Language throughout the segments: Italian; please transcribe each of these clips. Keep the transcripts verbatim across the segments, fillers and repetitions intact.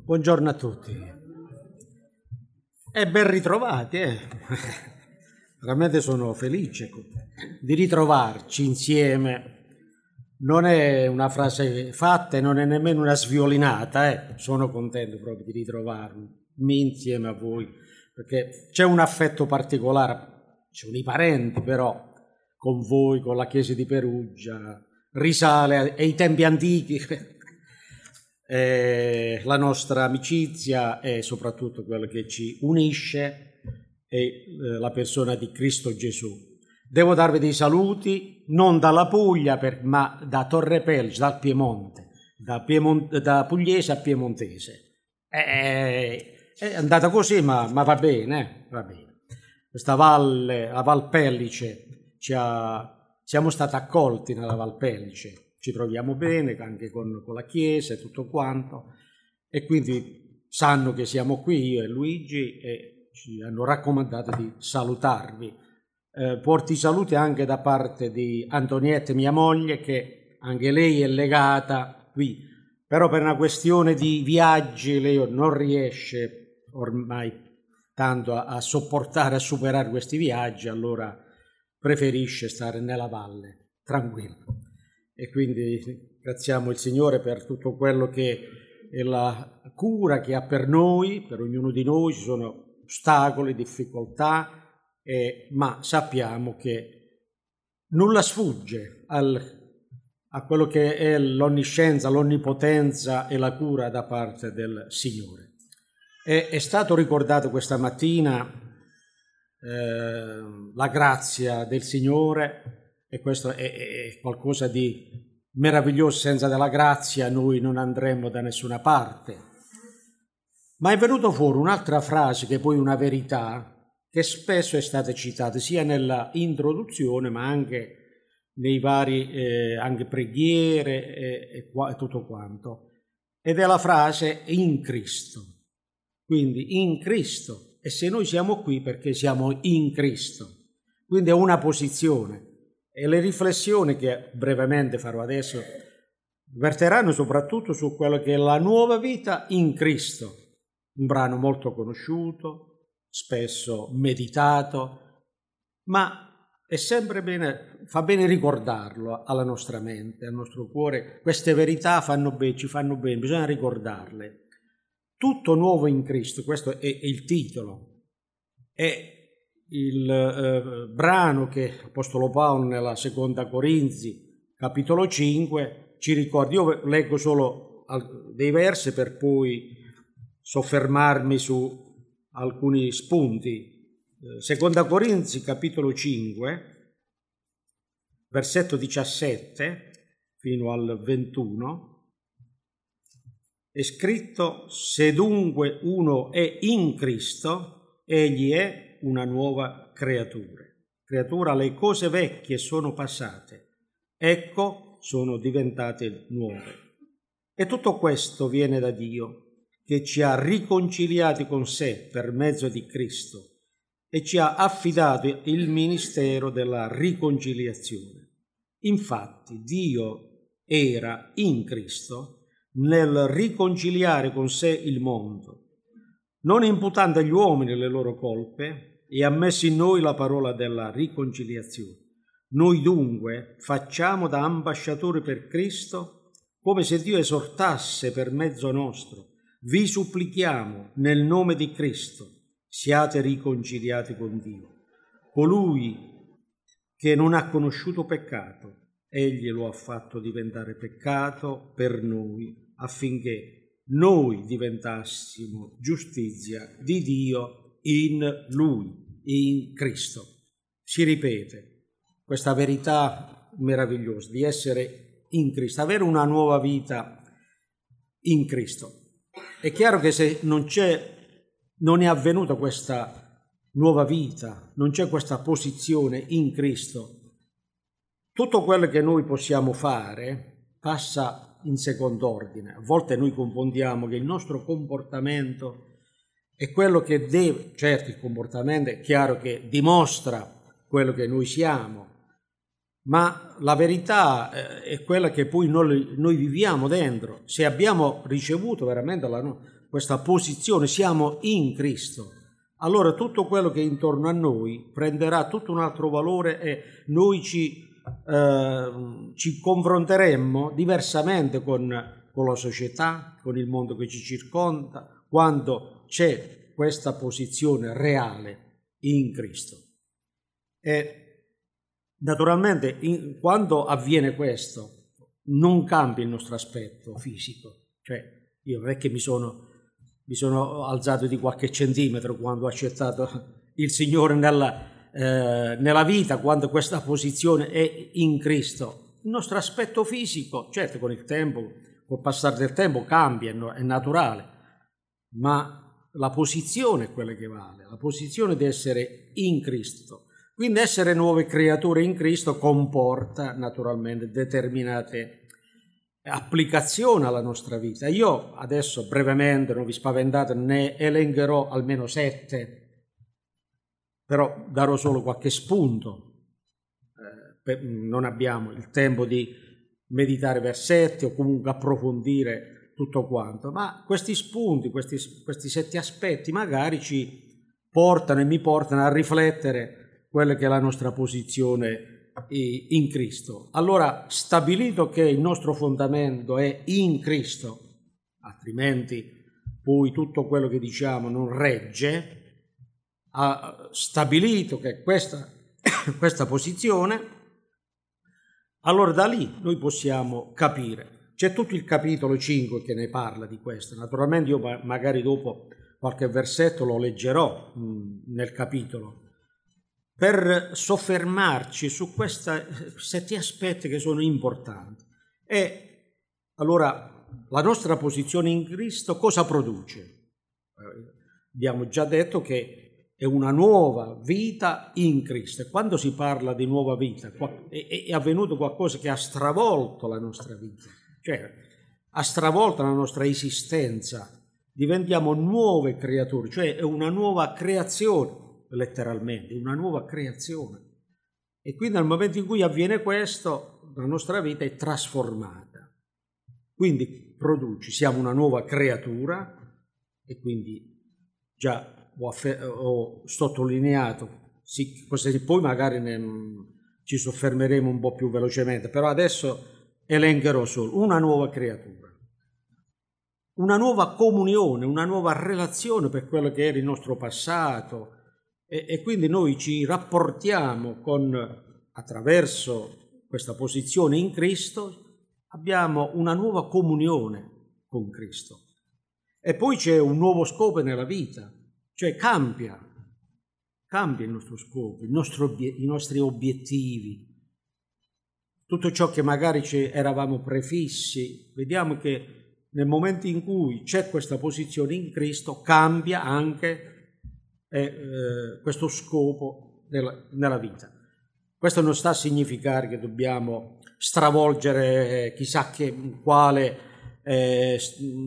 Buongiorno a tutti e ben ritrovati. Eh. Veramente sono felice di ritrovarci insieme. Non è una frase fatta e non è nemmeno una sviolinata. Eh. Sono contento proprio di ritrovarmi insieme a voi, perché c'è un affetto particolare, ci sono i parenti, però con voi, con la Chiesa di Perugia, risale ai tempi antichi. Eh, la nostra amicizia e soprattutto quello che ci unisce è eh, la persona di Cristo Gesù. Devo darvi dei saluti non dalla Puglia per, ma da Torre Pellice, dal Piemonte, da, Piemont- da pugliese a piemontese. Eh, è andata così, ma, ma va bene, eh? Va bene. Questa valle, la Val Pellice, ci ha, siamo stati accolti nella Val Pellice. Ci troviamo bene anche con, con la Chiesa e tutto quanto, e quindi sanno che siamo qui io e Luigi e ci hanno raccomandato di salutarvi. Eh, porti saluti anche da parte di Antonietta, mia moglie, che anche lei è legata qui, però per una questione di viaggi lei non riesce ormai tanto a, a sopportare, a superare questi viaggi, allora preferisce stare nella valle, tranquillo. E quindi ringraziamo il Signore per tutto quello che è la cura che ha per noi, per ognuno di noi. Ci sono ostacoli, difficoltà, eh, ma sappiamo che nulla sfugge al, a quello che è l'onniscienza, l'onnipotenza e la cura da parte del Signore. E, è stato ricordato questa mattina eh, la grazia del Signore. E questo è, è qualcosa di meraviglioso. Senza della grazia noi non andremo da nessuna parte. Ma è venuto fuori un'altra frase che poi è una verità, che spesso è stata citata sia nella introduzione ma anche nei vari eh, anche preghiere e, e, qua, e tutto quanto. Ed è la frase in Cristo. Quindi in Cristo. E se noi siamo qui perché siamo in Cristo. Quindi è una posizione. E le riflessioni che brevemente farò adesso verteranno soprattutto su quello che è la nuova vita in Cristo, un brano molto conosciuto, spesso meditato, ma è sempre bene, fa bene ricordarlo alla nostra mente, al nostro cuore. Queste verità fanno bene, ci fanno bene, bisogna ricordarle. Tutto nuovo in Cristo, questo è, è il titolo. È il eh, brano che l'Apostolo Paolo nella seconda Corinzi capitolo cinque ci ricorda. Io leggo solo dei versi per poi soffermarmi su alcuni spunti. eh, seconda Corinzi capitolo cinque versetto diciassette fino al ventuno è scritto: se dunque uno è in Cristo, egli è una nuova creatura. Creatura, le cose vecchie sono passate, ecco, sono diventate nuove. E tutto questo viene da Dio, che ci ha riconciliati con sé per mezzo di Cristo e ci ha affidato il ministero della riconciliazione. Infatti, Dio era in Cristo nel riconciliare con sé il mondo, non imputando agli uomini le loro colpe, e ha messo in noi la parola della riconciliazione. Noi dunque facciamo da ambasciatori per Cristo, come se Dio esortasse per mezzo nostro: vi supplichiamo nel nome di Cristo, siate riconciliati con Dio. Colui che non ha conosciuto peccato, egli lo ha fatto diventare peccato per noi, affinché noi diventassimo giustizia di Dio in Lui, in Cristo. Si ripete questa verità meravigliosa di essere in Cristo, avere una nuova vita in Cristo. È chiaro che se non c'è, non è avvenuta questa nuova vita, non c'è questa posizione in Cristo, tutto quello che noi possiamo fare passa in secondo ordine. A volte noi confondiamo che il nostro comportamento è quello che deve, certo il comportamento è chiaro che dimostra quello che noi siamo, ma la verità è quella che poi noi, noi viviamo dentro. Se abbiamo ricevuto veramente la, questa posizione, siamo in Cristo, allora tutto quello che è intorno a noi prenderà tutto un altro valore e noi ci, eh, ci confronteremmo diversamente con, con la società, con il mondo che ci circonda, quando c'è questa posizione reale in Cristo. E naturalmente in, quando avviene questo non cambia il nostro aspetto fisico, cioè io non è che mi sono, mi sono alzato di qualche centimetro quando ho accettato il Signore nella, eh, nella vita, quando questa posizione è in Cristo. Il nostro aspetto fisico, certo con il tempo, col passare del tempo cambia, è naturale, ma la posizione è quella che vale, la posizione di essere in Cristo. Quindi essere nuove creature in Cristo comporta naturalmente determinate applicazioni alla nostra vita. Io adesso brevemente, non vi spaventate, ne elencherò almeno sette, però darò solo qualche spunto. Eh, non abbiamo il tempo di meditare versetti o comunque approfondire tutto quanto, ma questi spunti, questi, questi sette aspetti magari ci portano e mi portano a riflettere quella che è la nostra posizione in Cristo. Allora, stabilito che il nostro fondamento è in Cristo, altrimenti poi tutto quello che diciamo non regge, ha stabilito che questa, questa posizione, allora da lì noi possiamo capire. C'è tutto il capitolo cinque che ne parla di questo. Naturalmente io magari dopo qualche versetto lo leggerò mh, nel capitolo, per soffermarci su questi sette aspetti che sono importanti. E allora la nostra posizione in Cristo cosa produce? Eh, abbiamo già detto che è una nuova vita in Cristo. E quando si parla di nuova vita è, è avvenuto qualcosa che ha stravolto la nostra vita, cioè ha stravolto la nostra esistenza. Diventiamo nuove creature, cioè è una nuova creazione. Letteralmente, una nuova creazione. E quindi nel momento in cui avviene questo, la nostra vita è trasformata. Quindi produce, siamo una nuova creatura, e quindi già ho, affer- ho sottolineato, sì, poi magari ne, ci soffermeremo un po' più velocemente, però adesso elencherò solo una nuova creatura. Una nuova comunione, una nuova relazione per quello che era il nostro passato. E, e quindi noi ci rapportiamo con, attraverso questa posizione in Cristo, abbiamo una nuova comunione con Cristo. E poi c'è un nuovo scopo nella vita, cioè cambia, cambia il nostro scopo, il nostro, i nostri obiettivi, tutto ciò che magari ci eravamo prefissi. Vediamo che nel momento in cui c'è questa posizione in Cristo, cambia anche E, eh, questo scopo nella, nella vita. Questo non sta a significare che dobbiamo stravolgere chissà che quale eh,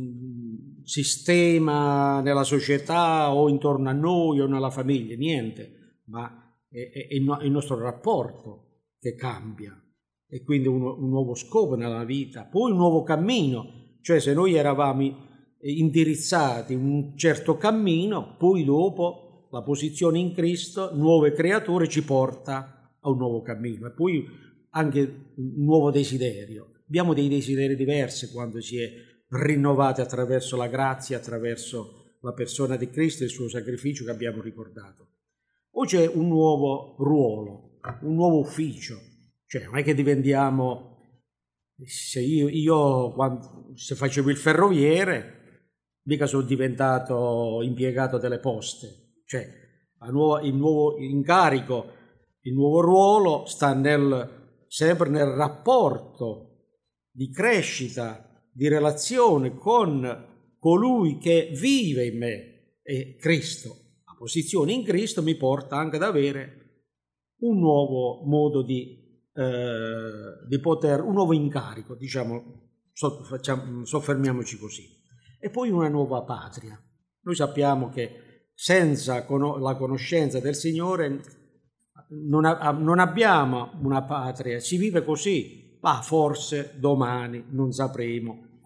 sistema nella società o intorno a noi o nella famiglia, niente, ma è, è, è il nostro rapporto che cambia e quindi un, un nuovo scopo nella vita, poi un nuovo cammino, cioè se noi eravamo indirizzati in un certo cammino, poi dopo la posizione in Cristo, nuove creature, ci porta a un nuovo cammino e poi anche un nuovo desiderio. Abbiamo dei desideri diversi quando si è rinnovati attraverso la grazia, attraverso la persona di Cristo e il suo sacrificio che abbiamo ricordato. Poi c'è un nuovo ruolo, un nuovo ufficio, cioè non è che diventiamo, se io, io quando, se facevo il ferroviere, mica sono diventato impiegato delle poste. Cioè, la nuova, il nuovo incarico, il nuovo ruolo sta nel, sempre nel rapporto di crescita, di relazione con colui che vive in me, è Cristo. La posizione in Cristo mi porta anche ad avere un nuovo modo di, eh, di poter, un nuovo incarico, diciamo, so, facciamo, soffermiamoci così. E poi una nuova patria. Noi sappiamo che senza la conoscenza del Signore non, ha, non abbiamo una patria, si vive così, ma forse domani non sapremo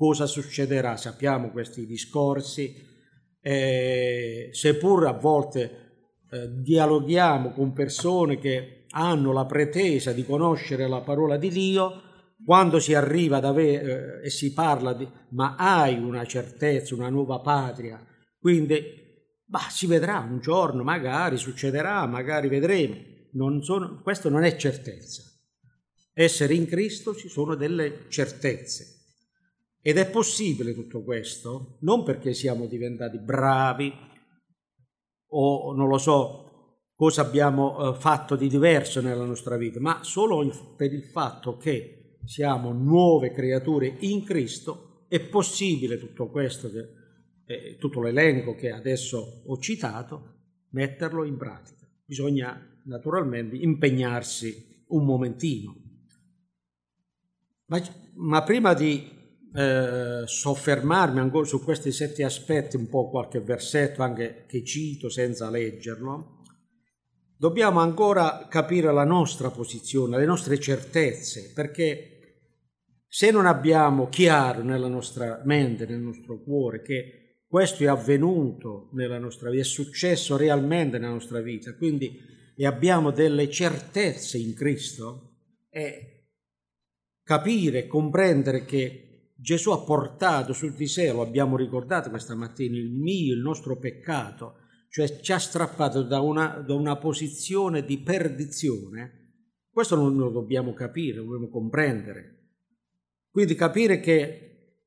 cosa succederà, sappiamo questi discorsi, eh, seppur a volte eh, dialoghiamo con persone che hanno la pretesa di conoscere la parola di Dio, quando si arriva ad avere eh, e si parla di ma hai una certezza, una nuova patria, quindi bah, si vedrà un giorno, magari succederà, magari vedremo. Non sono, questo non è certezza. Essere in Cristo ci sono delle certezze. Ed è possibile tutto questo non perché siamo diventati bravi o non lo so cosa abbiamo fatto di diverso nella nostra vita, ma solo per il fatto che siamo nuove creature in Cristo. È possibile tutto questo che Eh, tutto l'elenco che adesso ho citato, metterlo in pratica. Bisogna naturalmente impegnarsi un momentino. Ma, ma prima di eh, soffermarmi ancora su questi sette aspetti, un po' qualche versetto anche che cito senza leggerlo, dobbiamo ancora capire la nostra posizione, le nostre certezze, perché se non abbiamo chiaro nella nostra mente, nel nostro cuore, che questo è avvenuto nella nostra vita, è successo realmente nella nostra vita, quindi e abbiamo delle certezze in Cristo, è capire, comprendere che Gesù ha portato su di sé, lo abbiamo ricordato questa mattina, il mio, il nostro peccato, cioè ci ha strappato da una, da una posizione di perdizione. Questo non lo dobbiamo capire, lo dobbiamo comprendere. Quindi capire che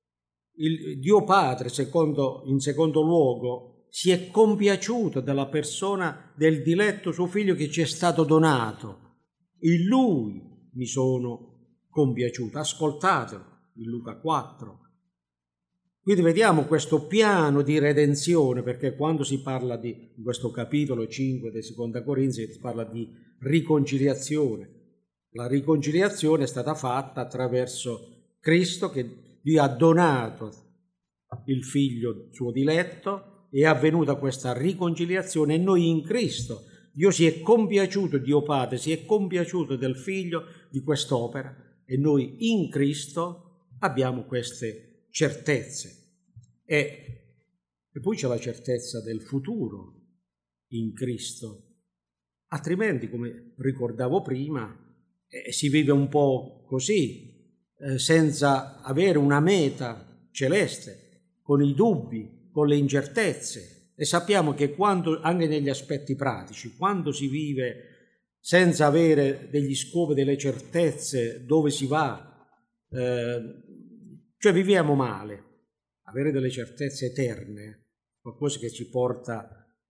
il Dio Padre, secondo, in secondo luogo, si è compiaciuto della persona del diletto suo figlio che ci è stato donato. In lui mi sono compiaciuto. Ascoltatelo, in Luca quattro. Quindi vediamo questo piano di redenzione, perché quando si parla di, in questo capitolo cinque di Seconda Corinzi, si parla di riconciliazione. La riconciliazione è stata fatta attraverso Cristo che Dio ha donato il figlio suo diletto e è avvenuta questa riconciliazione e noi in Cristo. Dio si è compiaciuto, Dio Padre si è compiaciuto del figlio di quest'opera e noi in Cristo abbiamo queste certezze. E, e poi c'è la certezza del futuro in Cristo. Altrimenti, come ricordavo prima, eh, si vive un po' così, Eh, senza avere una meta celeste, con i dubbi, con le incertezze. E sappiamo che quando, anche negli aspetti pratici, quando si vive senza avere degli scopi, delle certezze, dove si va, eh, cioè viviamo male. Avere delle certezze eterne, qualcosa che ci porta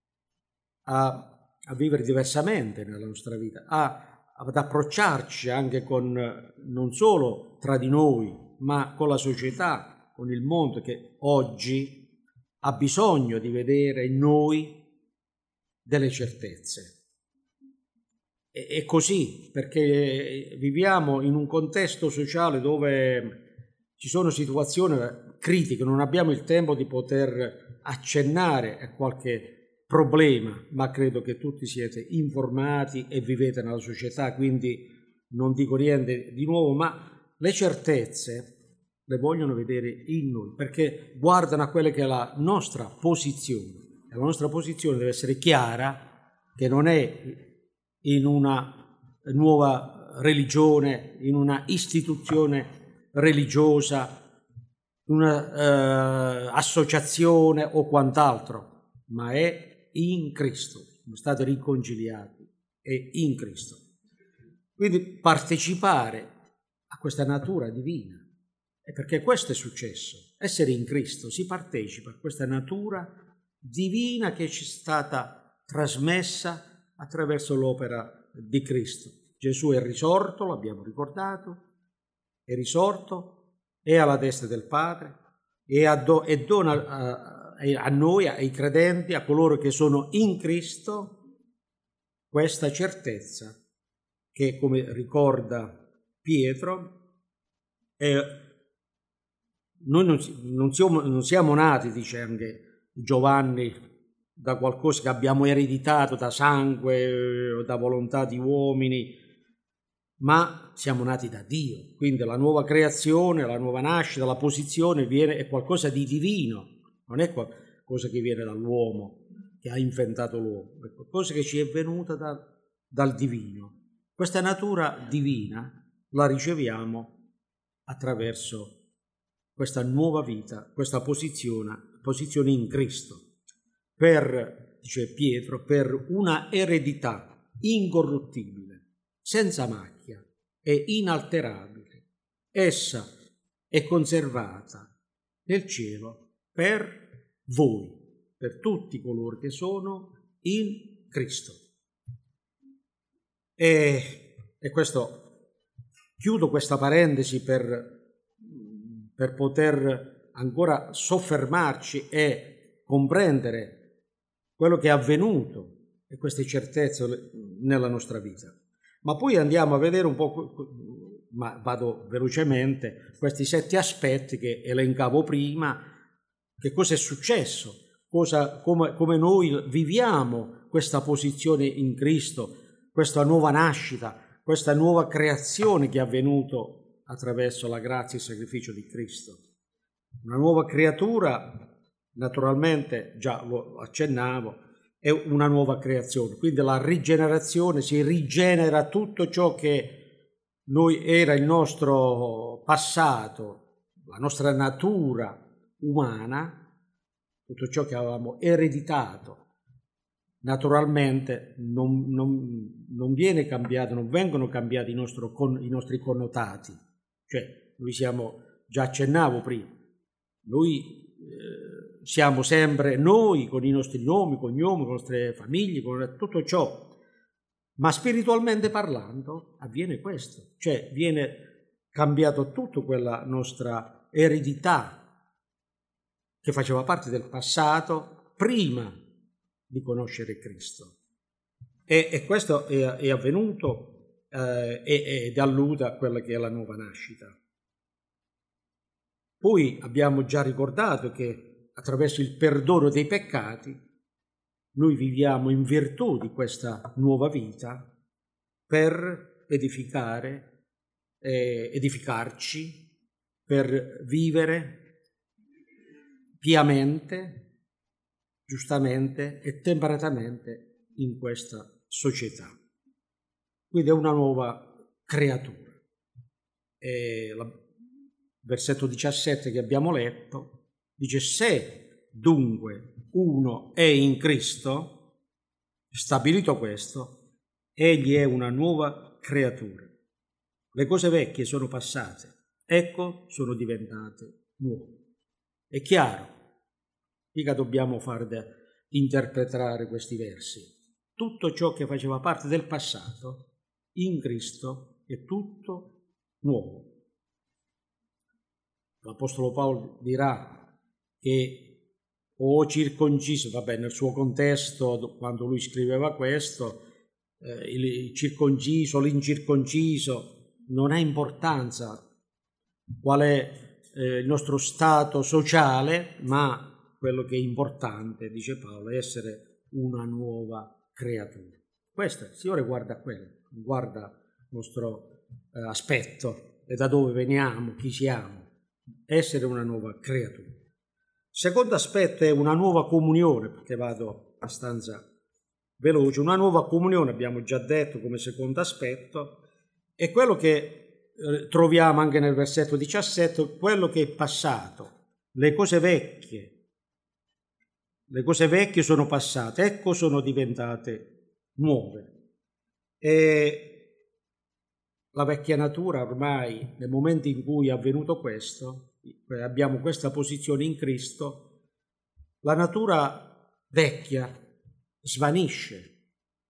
a, a vivere diversamente nella nostra vita, a ad approcciarci anche con, non solo tra di noi, ma con la società, con il mondo che oggi ha bisogno di vedere in noi delle certezze. E, è così, perché viviamo in un contesto sociale dove ci sono situazioni critiche, non abbiamo il tempo di poter accennare a qualche problema, ma credo che tutti siete informati e vivete nella società, quindi non dico niente di nuovo, ma le certezze le vogliono vedere in noi, perché guardano a quella che è la nostra posizione. La nostra posizione deve essere chiara, che non è in una nuova religione, in una istituzione religiosa, una eh, associazione o quant'altro, ma è in Cristo, siamo stati riconciliati e in Cristo. Quindi partecipare a questa natura divina, e perché questo è successo, essere in Cristo, si partecipa a questa natura divina che ci è stata trasmessa attraverso l'opera di Cristo. Gesù è risorto, l'abbiamo ricordato, è risorto, è alla destra del Padre e, addo- e dona a, a noi, ai credenti, a coloro che sono in Cristo, questa certezza che, come ricorda Pietro, eh, noi non, non, siamo, non siamo nati, dice anche Giovanni, da qualcosa che abbiamo ereditato da sangue o da volontà di uomini, ma siamo nati da Dio, quindi la nuova creazione, la nuova nascita, la posizione viene, è qualcosa di divino, non è qualcosa che viene dall'uomo, che ha inventato l'uomo, è qualcosa che ci è venuta da, dal divino. Questa natura divina la riceviamo attraverso questa nuova vita, questa posizione, posizione in Cristo, per, dice Pietro, per una eredità incorruttibile, senza macchia e inalterabile. Essa è conservata nel cielo per voi, per tutti coloro che sono in Cristo. E, e questo, chiudo questa parentesi per, per poter ancora soffermarci e comprendere quello che è avvenuto e queste certezze nella nostra vita. Ma poi andiamo a vedere un po', ma vado velocemente, questi sette aspetti che elencavo prima, che cosa è successo, cosa, come, come noi viviamo questa posizione in Cristo, questa nuova nascita, questa nuova creazione che è avvenuto attraverso la grazia e il sacrificio di Cristo. Una nuova creatura, naturalmente, già lo accennavo, è una nuova creazione, quindi la rigenerazione, si rigenera tutto ciò che noi era il nostro passato, la nostra natura umana, tutto ciò che avevamo ereditato. Naturalmente non, non, non viene cambiato, non vengono cambiati i, nostro, con, i nostri connotati, cioè noi siamo, già accennavo prima, noi eh, siamo sempre noi con i nostri nomi, cognomi, con le nostre famiglie, con tutto ciò, ma spiritualmente parlando avviene questo, cioè viene cambiato tutto quella nostra eredità che faceva parte del passato prima di conoscere Cristo. E, e questo è, è avvenuto eh, ed allude a quella che è la nuova nascita. Poi abbiamo già ricordato che attraverso il perdono dei peccati noi viviamo in virtù di questa nuova vita per edificare, eh, edificarci, per vivere piamente, giustamente e temperatamente in questa società. Quindi è una nuova creatura. E la, versetto diciassette che abbiamo letto dice: se dunque uno è in Cristo, stabilito questo, egli è una nuova creatura. Le cose vecchie sono passate, ecco sono diventate nuove. È chiaro. Mica dobbiamo far interpretare questi versi. Tutto ciò che faceva parte del passato, in Cristo, è tutto nuovo. L'Apostolo Paolo dirà che o circonciso, vabbè, nel suo contesto, quando lui scriveva questo, eh, il circonciso, l'incirconciso, non ha importanza qual è eh, il nostro stato sociale, ma quello che è importante, dice Paolo, è essere una nuova creatura. Questo, il Signore guarda quello, guarda il nostro eh, aspetto e da dove veniamo, chi siamo, essere una nuova creatura. Secondo aspetto è una nuova comunione, perché vado abbastanza veloce, una nuova comunione, abbiamo già detto come secondo aspetto, è quello che eh, troviamo anche nel versetto diciassette, quello che è passato, le cose vecchie. Le cose vecchie sono passate, ecco sono diventate nuove. E la vecchia natura ormai, nel momento in cui è avvenuto questo, abbiamo questa posizione in Cristo, la natura vecchia svanisce.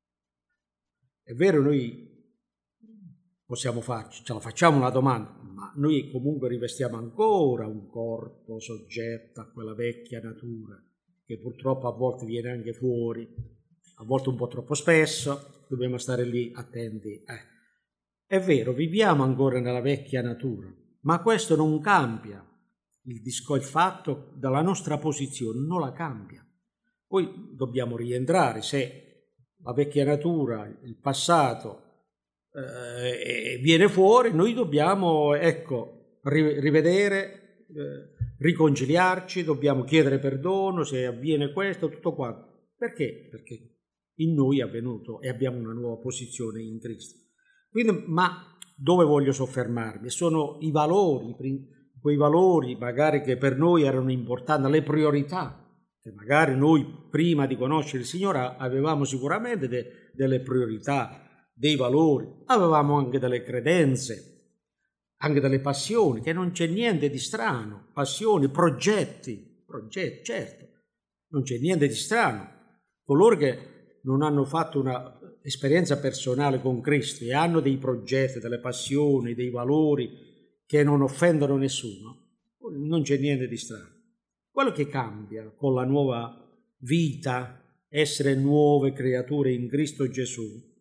È vero, noi possiamo farci, ce la facciamo una domanda, ma noi comunque rivestiamo ancora un corpo soggetto a quella vecchia natura, che purtroppo a volte viene anche fuori, a volte un po' troppo spesso, dobbiamo stare lì attenti. Eh. È vero, viviamo ancora nella vecchia natura, ma questo non cambia il, disco, il fatto della nostra posizione, non la cambia. Poi dobbiamo rientrare, se la vecchia natura, il passato, eh, viene fuori, noi dobbiamo, ecco, rivedere, eh, riconciliarci, dobbiamo chiedere perdono se avviene questo, tutto quanto. Perché? Perché in noi è avvenuto e abbiamo una nuova posizione in Cristo. Quindi, ma dove voglio soffermarmi? Sono i valori, quei valori magari che per noi erano importanti, le priorità, che magari noi prima di conoscere il Signore avevamo sicuramente de, delle priorità, dei valori, avevamo anche delle credenze, anche delle passioni, che non c'è niente di strano, passioni, progetti, progetti, certo, non c'è niente di strano. Coloro che non hanno fatto una esperienza personale con Cristo e hanno dei progetti, delle passioni, dei valori che non offendono nessuno, non c'è niente di strano. Quello che cambia con la nuova vita, essere nuove creature in Cristo Gesù,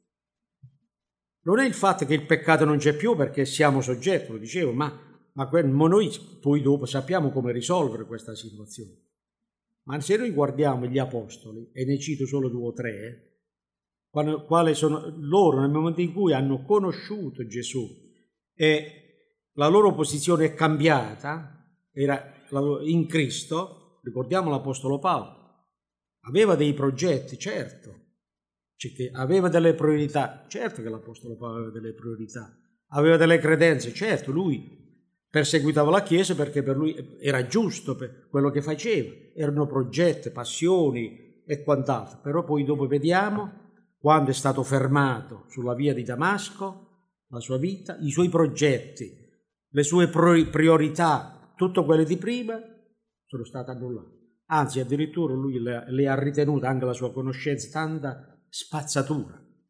non è il fatto che il peccato non c'è più perché siamo soggetti, lo dicevo, ma, ma, ma noi poi dopo sappiamo come risolvere questa situazione. Ma se noi guardiamo gli apostoli, e ne cito solo due o tre, quando, quali sono loro nel momento in cui hanno conosciuto Gesù e la loro posizione è cambiata, era in Cristo, ricordiamo l'Apostolo Paolo, aveva dei progetti, certo, cioè che aveva delle priorità, certo che l'Apostolo Paolo aveva delle priorità, aveva delle credenze, certo, lui perseguitava la Chiesa perché per lui era giusto per quello che faceva, erano progetti, passioni e quant'altro, però poi dopo vediamo, quando è stato fermato sulla via di Damasco, la sua vita, i suoi progetti, le sue priorità, tutto quelle di prima, sono state annullate. Anzi, addirittura lui le, le ha ritenute anche la sua conoscenza tanta spazzatura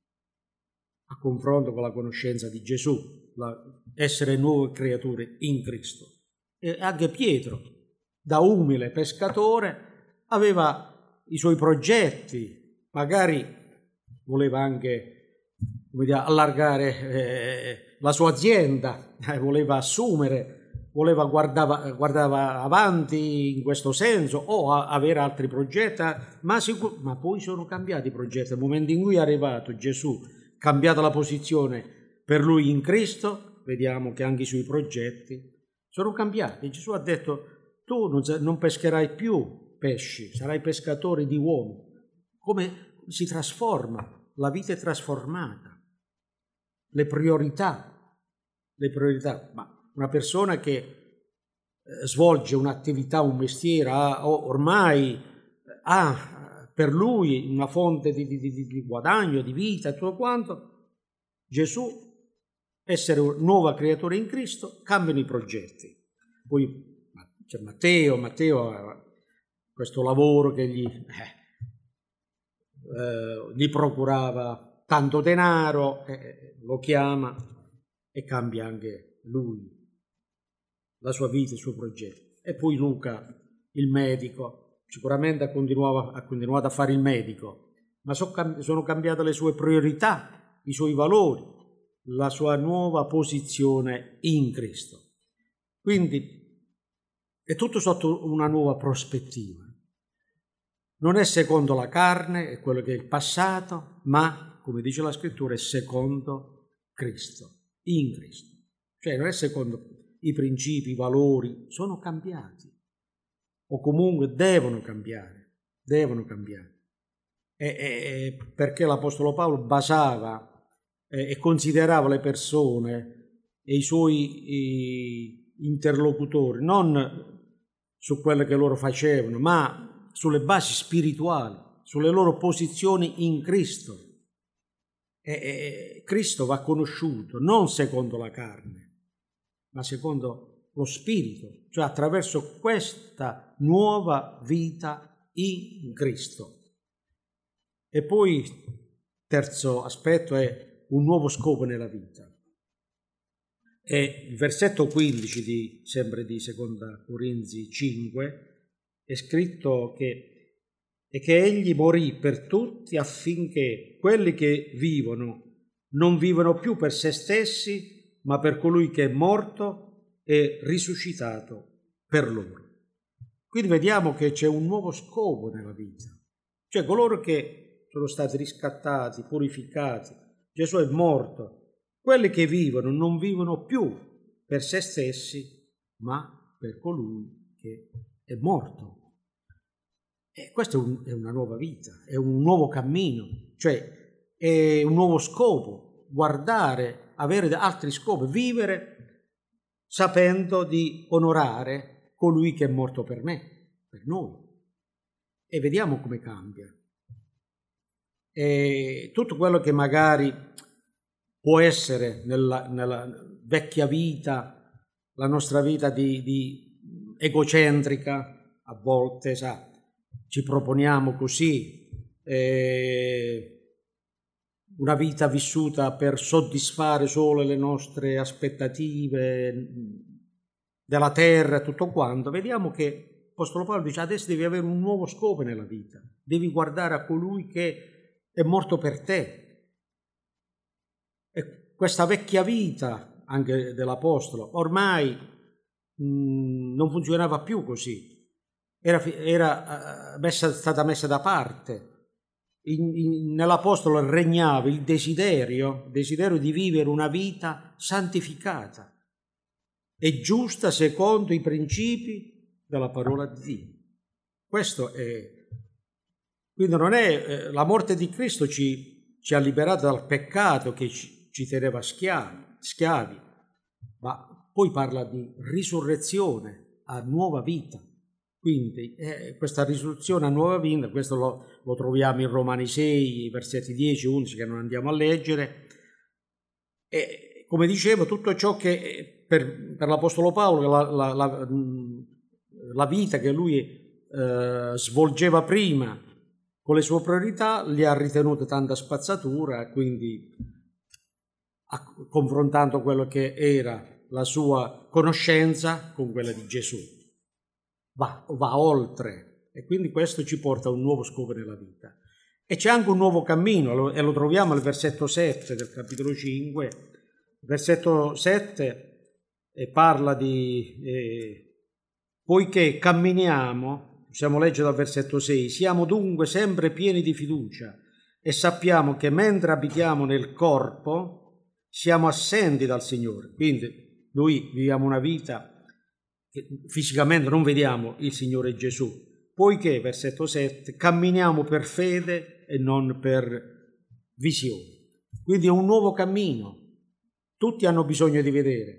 a confronto con la conoscenza di Gesù, la, essere nuove creature in Cristo. E anche Pietro, da umile pescatore, aveva i suoi progetti, magari voleva anche come dire, allargare eh, la sua azienda, eh, voleva assumere, voleva guardava, guardava avanti in questo senso o a, avere altri progetti, ma, sicur- ma poi sono cambiati i progetti. Nel momento in cui è arrivato Gesù, cambiata la posizione per lui in Cristo, vediamo che anche i suoi progetti sono cambiati. Gesù ha detto: tu non, non pescherai più pesci, sarai pescatore di uomini. Come si trasforma? La vita è trasformata. Le priorità, le priorità, ma una persona che eh, svolge un'attività, un mestiere, ha, ormai ha per lui una fonte di, di, di, di guadagno, di vita e tutto quanto, Gesù, essere nuova creatura in Cristo, cambiano i progetti. Poi c'è Matteo, Matteo ha questo lavoro che gli, eh, eh, gli procurava tanto denaro, eh, lo chiama e cambia anche lui, la sua vita, il suo progetto. E poi Luca, il medico, sicuramente ha continuato, ha continuato a fare il medico, ma sono, sono cambiate le sue priorità, i suoi valori, la sua nuova posizione in Cristo. Quindi è tutto sotto una nuova prospettiva. Non è secondo la carne, è quello che è il passato, ma come dice la scrittura, è secondo Cristo, in Cristo. Cioè non è secondo i principi, i valori, sono cambiati. O comunque devono cambiare, devono cambiare. E, e, perché l'Apostolo Paolo basava e, e considerava le persone e i suoi i, interlocutori non su quello che loro facevano, ma sulle basi spirituali, sulle loro posizioni in Cristo. E Cristo va conosciuto non secondo la carne, ma secondo lo Spirito, cioè attraverso questa nuova vita in Cristo. E poi, terzo aspetto è un nuovo scopo nella vita. E il versetto quindici, di, sempre di seconda Corinzi cinque, è scritto che e che egli morì per tutti affinché quelli che vivono non vivono più per se stessi, ma per colui che è morto e risuscitato per loro. Quindi vediamo che c'è un nuovo scopo nella vita. Cioè coloro che sono stati riscattati, purificati, Gesù è morto, quelli che vivono non vivono più per se stessi, ma per colui che è morto. E questa è, un, è una nuova vita, è un nuovo cammino, cioè è un nuovo scopo, guardare, avere altri scopi, vivere sapendo di onorare colui che è morto per me, per noi. E vediamo come cambia. E tutto quello che magari può essere nella, nella vecchia vita, la nostra vita di, di egocentrica, a volte, sa, ci proponiamo così, eh, una vita vissuta per soddisfare solo le nostre aspettative della terra e tutto quanto, vediamo che l'Apostolo Paolo dice: adesso devi avere un nuovo scopo nella vita, devi guardare a colui che è morto per te. E questa vecchia vita anche dell'Apostolo ormai mh, non funzionava più così, era, era messa, stata messa da parte. In, in, nell'Apostolo regnava il desiderio, desiderio di vivere una vita santificata e giusta secondo i principi della parola di Dio. Questo è, quindi non è, la morte di Cristo ci, ci ha liberato dal peccato che ci, ci teneva schiavi, schiavi, ma poi parla di risurrezione a nuova vita. Quindi eh, questa risurrezione a nuova vita, questo lo, lo troviamo in Romani sei, versetti dieci, undici, che non andiamo a leggere. E come dicevo, tutto ciò che per, per l'Apostolo Paolo, la, la, la, la vita che lui eh, svolgeva prima con le sue priorità, li ha ritenute tanta spazzatura, quindi a, confrontando quello che era la sua conoscenza con quella di Gesù, va, va oltre, e quindi questo ci porta a un nuovo scopo nella vita. E c'è anche un nuovo cammino, e lo troviamo al versetto sette del capitolo cinque. Il versetto sette e parla di eh, poiché camminiamo, possiamo leggere dal versetto sei, siamo dunque sempre pieni di fiducia e sappiamo che mentre abitiamo nel corpo siamo assenti dal Signore. Quindi noi viviamo una vita che fisicamente non vediamo il Signore Gesù, poiché, versetto sette, camminiamo per fede e non per visione. Quindi è un nuovo cammino, tutti hanno bisogno di vedere.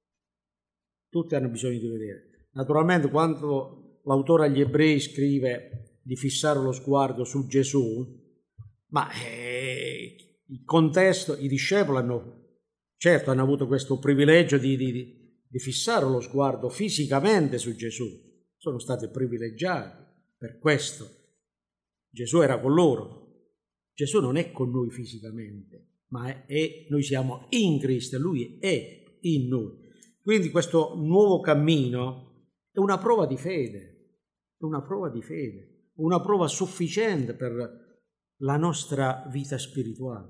Tutti hanno bisogno di vedere. Naturalmente, quando l'autore agli Ebrei scrive di fissare lo sguardo su Gesù, ma eh, il contesto, i discepoli hanno, certo, hanno avuto questo privilegio di, di, di fissare lo sguardo fisicamente su Gesù. Sono stati privilegiati per questo. Gesù era con loro. Gesù non è con noi fisicamente, ma è, è, noi siamo in Cristo e Lui è in noi. Quindi questo nuovo cammino è una prova di fede, è una prova di fede, una prova sufficiente per la nostra vita spirituale.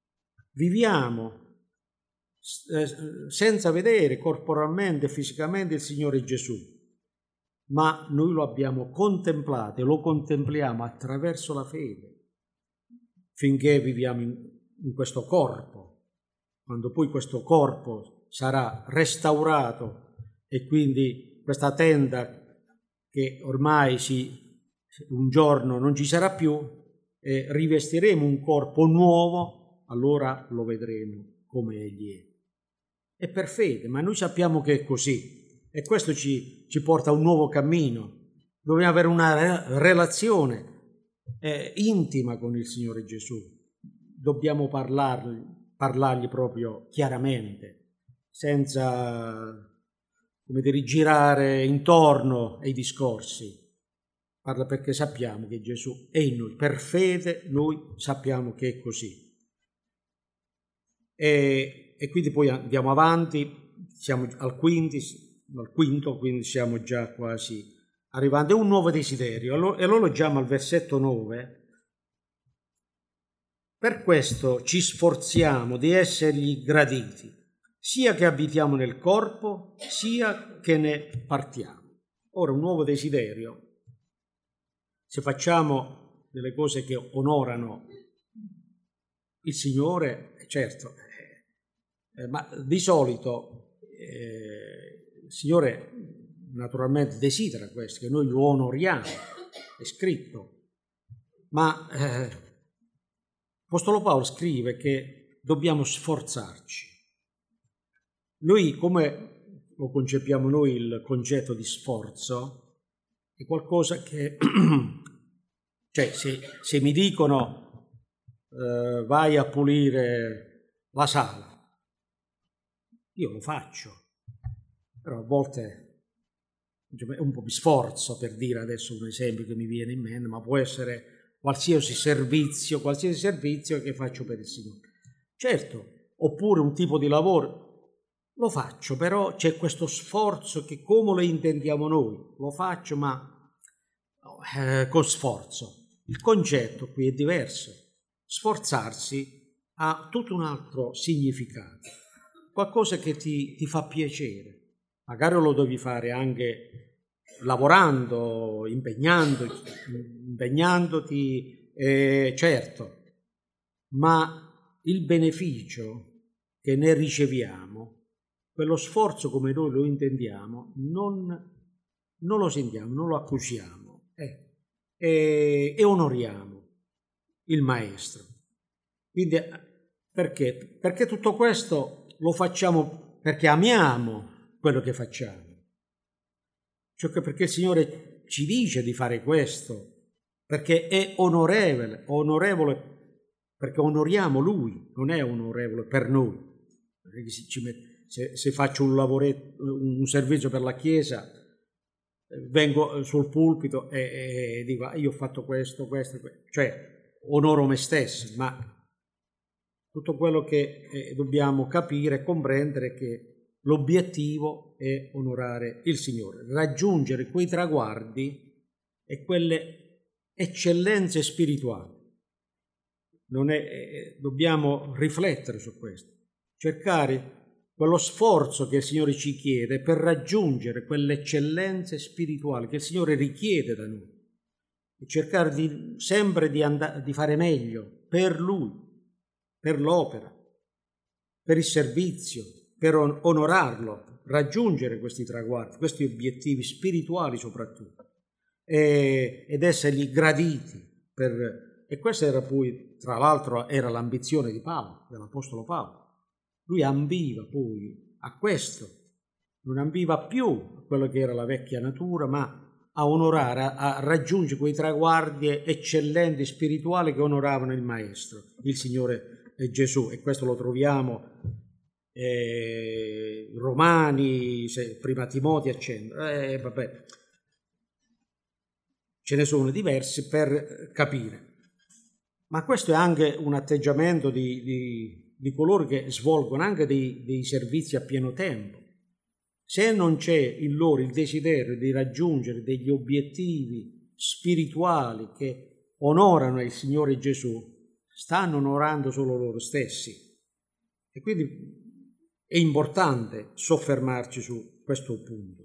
Viviamo eh, senza vedere corporalmente e fisicamente il Signore Gesù, ma noi lo abbiamo contemplato e lo contempliamo attraverso la fede, finché viviamo in, in questo corpo. Quando poi questo corpo sarà restaurato e quindi questa tenda che ormai si, un giorno non ci sarà più, e rivestiremo un corpo nuovo, allora lo vedremo come Egli è. È per fede, ma noi sappiamo che è così e questo ci, ci porta a un nuovo cammino. Dobbiamo avere una relazione eh, intima con il Signore Gesù, dobbiamo parlargli, parlargli proprio chiaramente, senza, come dire, girare intorno ai discorsi. Parla perché sappiamo che Gesù è in noi, per fede noi sappiamo che è così. E, e quindi poi andiamo avanti, siamo al, quinti, al quinto, quindi siamo già quasi arrivando. È un nuovo desiderio, e lo leggiamo al versetto nove. Per questo ci sforziamo di essergli graditi, sia che abitiamo nel corpo, sia che ne partiamo. Ora, un nuovo desiderio. Se facciamo delle cose che onorano il Signore, certo, Eh, ma di solito eh, il Signore naturalmente desidera questo, che noi lo onoriamo, è scritto, ma eh, l'Apostolo Paolo scrive che dobbiamo sforzarci. Noi, come lo concepiamo noi il concetto di sforzo, è qualcosa che, cioè se, se mi dicono eh, vai a pulire la sala, io lo faccio, però a volte un po' mi sforzo, per dire adesso un esempio che mi viene in mente, ma può essere qualsiasi servizio, qualsiasi servizio che faccio per il Signore. Certo, oppure un tipo di lavoro, lo faccio, però c'è questo sforzo che come lo intendiamo noi, lo faccio ma eh, con sforzo. Il concetto qui è diverso. Sforzarsi ha tutto un altro significato. Qualcosa che ti, ti fa piacere, magari lo devi fare anche lavorando, impegnandoti, impegnandoti eh, certo, ma il beneficio che ne riceviamo, quello sforzo come noi lo intendiamo, non, non lo sentiamo, non lo accusiamo eh, e, e onoriamo il Maestro. Quindi perché? Perché tutto questo lo facciamo perché amiamo quello che facciamo. Cioè perché il Signore ci dice di fare questo, perché è onorevole, onorevole perché onoriamo Lui, non è onorevole per noi. Se, se faccio un lavoretto, un servizio per la Chiesa, vengo sul pulpito e, e dico io ho fatto questo, questo, questo, cioè onoro me stesso, ma tutto quello che eh, dobbiamo capire e comprendere è che l'obiettivo è onorare il Signore, raggiungere quei traguardi e quelle eccellenze spirituali. Non è, eh, dobbiamo riflettere su questo, cercare quello sforzo che il Signore ci chiede per raggiungere quelle eccellenze spirituali che il Signore richiede da noi e cercare di, sempre di, and- di fare meglio per Lui, per l'opera, per il servizio, per onorarlo, raggiungere questi traguardi, questi obiettivi spirituali soprattutto, e, ed essergli graditi. Per, e questa era poi, tra l'altro, era l'ambizione di Paolo, dell'Apostolo Paolo. Lui ambiva poi a questo, non ambiva più a quello che era la vecchia natura, ma a onorare, a, a raggiungere quei traguardi eccellenti spirituali che onoravano il Maestro, il Signore e Gesù, e questo lo troviamo eh, Romani, se, prima Timoteo, eccetera. Eh, vabbè. Ce ne sono diversi per capire. Ma questo è anche un atteggiamento di, di, di coloro che svolgono anche dei, dei servizi a pieno tempo. Se non c'è in loro il desiderio di raggiungere degli obiettivi spirituali che onorano il Signore Gesù, stanno onorando solo loro stessi. E quindi è importante soffermarci su questo punto.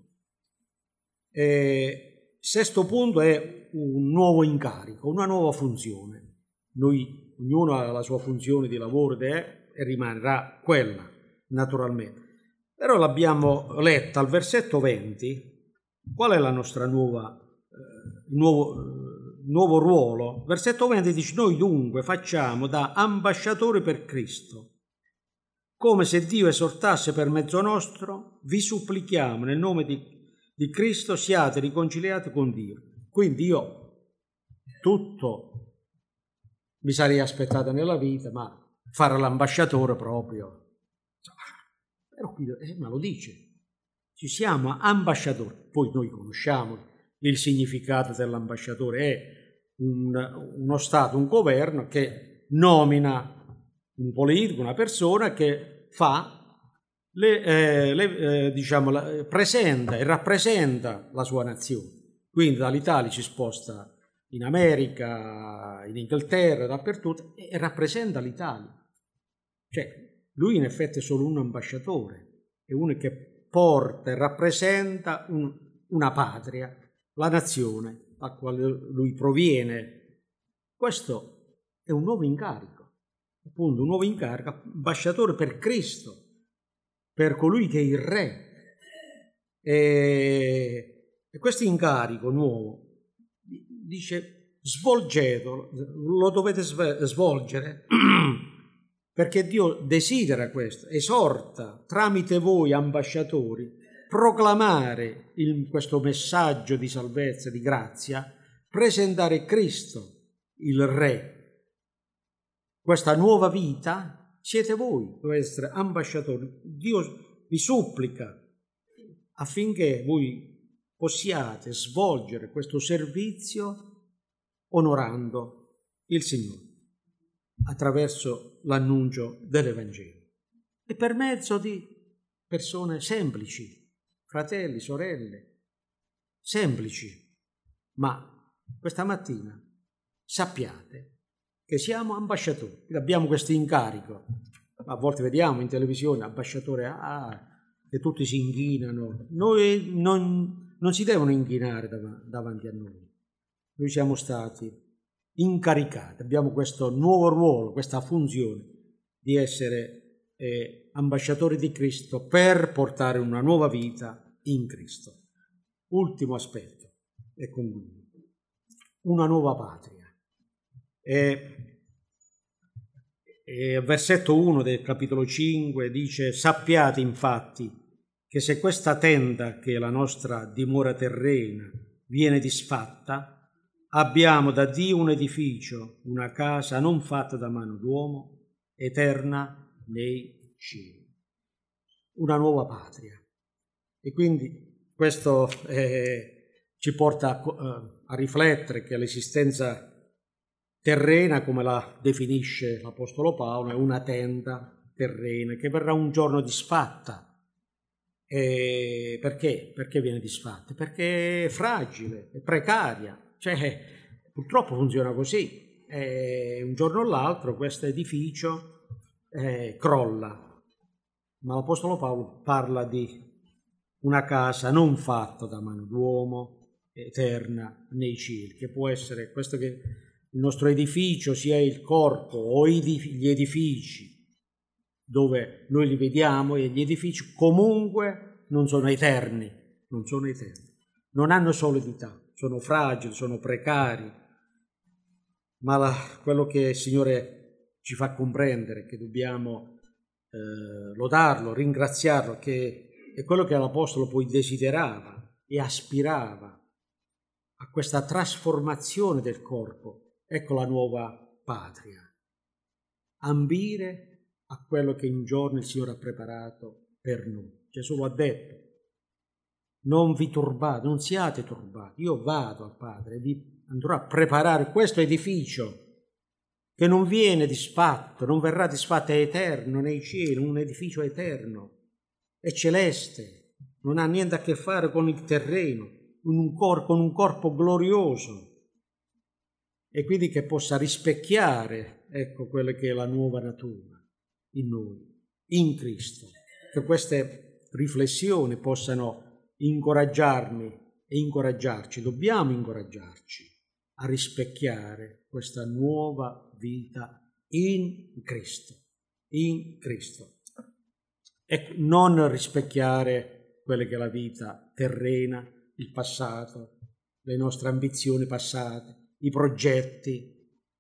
E sesto punto è un nuovo incarico, una nuova funzione. Noi, ognuno ha la sua funzione di lavoro e rimarrà quella, naturalmente. Però l'abbiamo letta al versetto venti. Qual è la nostra nuova, eh, nuovo, eh, nuovo ruolo? Versetto venti dice: noi dunque facciamo da ambasciatori per Cristo, come se Dio esortasse per mezzo nostro, vi supplichiamo nel nome di, di Cristo siate riconciliati con Dio. Quindi io tutto mi sarei aspettato nella vita, ma fare l'ambasciatore proprio. Però qui eh, ma lo dice, ci siamo ambasciatori. Poi noi conosciamo il significato dell'ambasciatore, è un, uno Stato, un governo che nomina un politico, una persona che fa, le, eh, le, eh, diciamo, la, presenta e rappresenta la sua nazione. Quindi dall'Italia si sposta in America, in Inghilterra, dappertutto, e rappresenta l'Italia. Cioè, lui in effetti è solo un ambasciatore, è uno che porta e rappresenta un, una patria, la nazione da quale lui proviene. Questo è un nuovo incarico, appunto un nuovo incarico, ambasciatore per Cristo. per colui che è il Re. E, e questo incarico nuovo dice: svolgetelo, lo dovete svolgere perché Dio desidera questo, esorta tramite voi ambasciatori proclamare il, questo messaggio di salvezza, di grazia, presentare Cristo il Re. Questa nuova vita siete voi, dovete essere ambasciatori. Dio vi supplica affinché voi possiate svolgere questo servizio onorando il Signore attraverso l'annuncio dell'Evangelo e per mezzo di persone semplici, fratelli, sorelle, semplici. Ma questa mattina sappiate che siamo ambasciatori, abbiamo questo incarico. A volte vediamo in televisione ambasciatore ah, che tutti si inchinano. Noi non, non si devono inchinare dav- davanti a noi. Noi siamo stati incaricati, abbiamo questo nuovo ruolo, questa funzione di essere eh, ambasciatori di Cristo per portare una nuova vita in Cristo. Ultimo aspetto, e concludo. Una nuova patria. E, e versetto uno del capitolo cinque dice: sappiate infatti che se questa tenda, che è la nostra dimora terrena, viene disfatta, abbiamo da Dio un edificio, una casa non fatta da mano d'uomo, eterna nei cieli. Una nuova patria. E quindi questo eh, ci porta a, a riflettere che l'esistenza terrena, come la definisce l'Apostolo Paolo, è una tenda terrena che verrà un giorno disfatta. E perché? Perché viene disfatta? Perché è fragile, è precaria. Cioè, purtroppo funziona così. E un giorno o l'altro questo edificio eh, crolla. Ma l'Apostolo Paolo parla di una casa non fatta da mano d'uomo, eterna nei cieli, che può essere questo, che il nostro edificio sia il corpo o gli edifici dove noi li vediamo, e gli edifici comunque non sono eterni, non sono eterni, non hanno solidità, sono fragili, sono precari, ma la, quello che il Signore ci fa comprendere, che dobbiamo eh, lodarlo, ringraziarlo, che è quello che l'Apostolo poi desiderava e aspirava a questa trasformazione del corpo. Ecco la nuova patria. Ambire a quello che un giorno il Signore ha preparato per noi. Gesù lo ha detto: non vi turbate, non siate turbati, io vado al Padre e vi andrò a preparare questo edificio che non viene disfatto, non verrà disfatto, è eterno nei cieli, un edificio eterno, è celeste, non ha niente a che fare con il terreno, un cor- con un corpo glorioso, e quindi che possa rispecchiare, ecco, quella che è la nuova natura in noi, in Cristo. Che queste riflessioni possano incoraggiarmi e incoraggiarci, dobbiamo incoraggiarci a rispecchiare questa nuova vita in Cristo, in Cristo. E non rispecchiare quella che è la vita terrena, il passato, le nostre ambizioni passate, i progetti,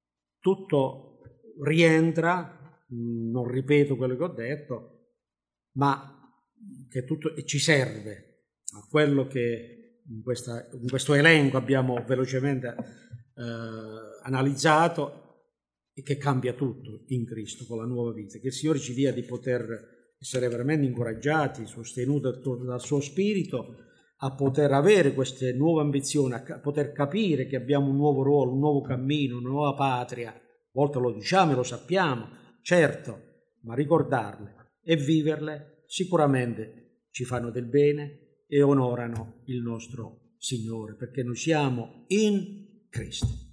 tutto rientra, non ripeto quello che ho detto, ma che tutto ci serve a quello che in, questa, in questo elenco abbiamo velocemente eh, analizzato, e che cambia tutto in Cristo con la nuova vita. Che il Signore ci dia di poter essere veramente incoraggiati, sostenuti dal suo Spirito, a poter avere queste nuove ambizioni, a poter capire che abbiamo un nuovo ruolo, un nuovo cammino, una nuova patria. A volte lo diciamo e lo sappiamo, certo, ma ricordarle e viverle sicuramente ci fanno del bene e onorano il nostro Signore, perché noi siamo in Cristo.